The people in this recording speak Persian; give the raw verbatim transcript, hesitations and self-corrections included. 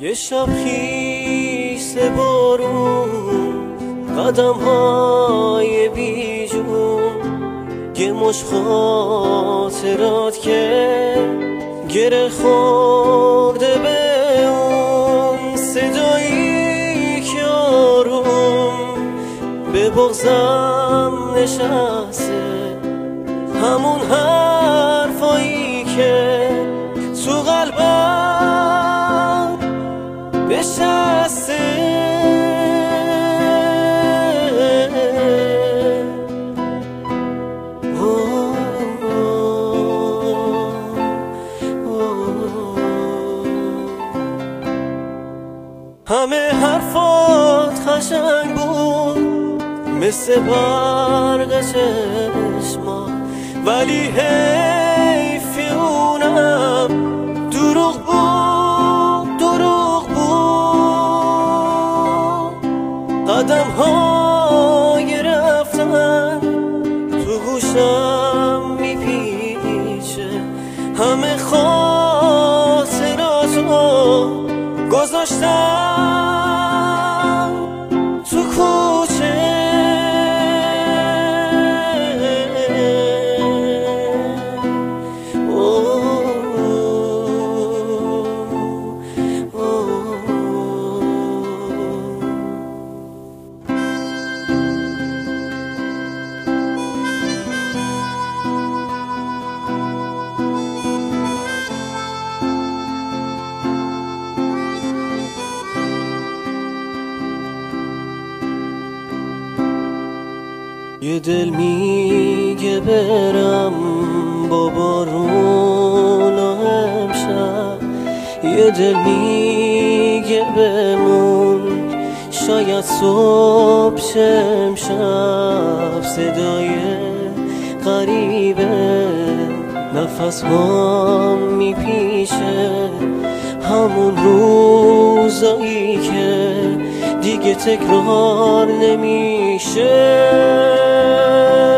یه شب خیس بارون، قدم های بیجون، یه مش خاطرات که گره خورده به اون صدایی که آروم به بغضم نشسته، همون حرفایی که تو قلبم بشسته. همه حرفات قشنگ بود مثل برق چشما، ولی حیفی اونم دروغ بود دروغ بود. قدم های رفتن تو گوشم میپیچه، همه خاطراتو گذاشتم تو کوچه. یه دل میگه برم با بارون و امشب، یه دل میگه بمون شاید صبح شه امشب. صدای غریبه نفس هام میپیشه، همون روزایی که دیگه تکرار نمیشه.